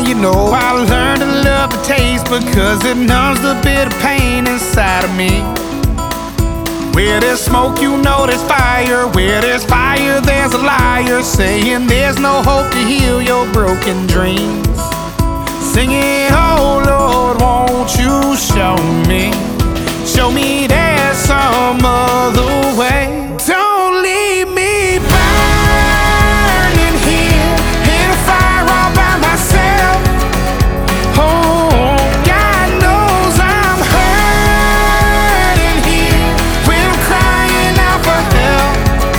you know I learned to love the taste because it numbs the bitter pain inside of me. Where there's smoke, you know there's fire. Where there's fire, there's a liar saying there's no hope to heal your broken dreams. Singing, oh Lord, won't you show me there's some other way. Don't leave me burning here in a fire all by myself. Oh, God knows I'm hurting here when I'm crying out for help.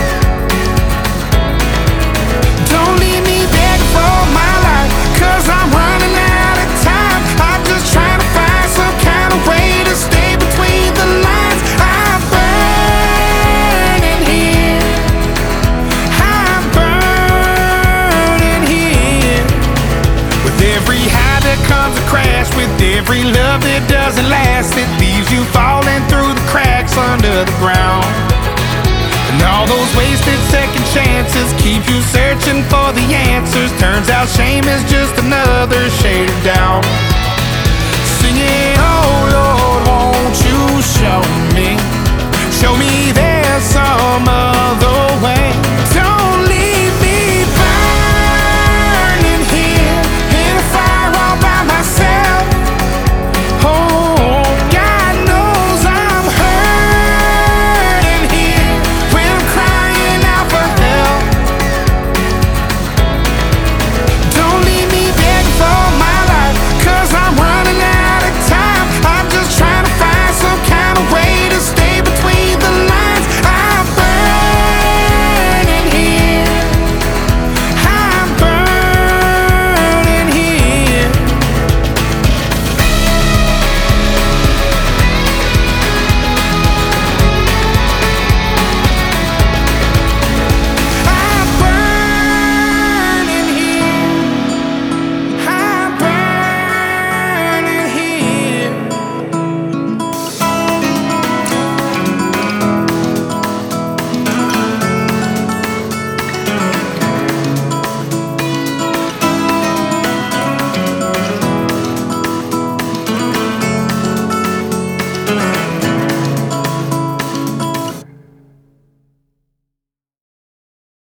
Don't leave me begging for my life, 'cause I'm running out of time. I'm just trying to find some kind of way to stay between the lines. I'm burning here. I'm burning here. With every high there comes a crash. With every love that doesn't last, it leaves you falling through the cracks under the ground. And all those wasted second chances keep you searching for the answers. Turns out shame is just another shade of doubt. Singing, oh Lord,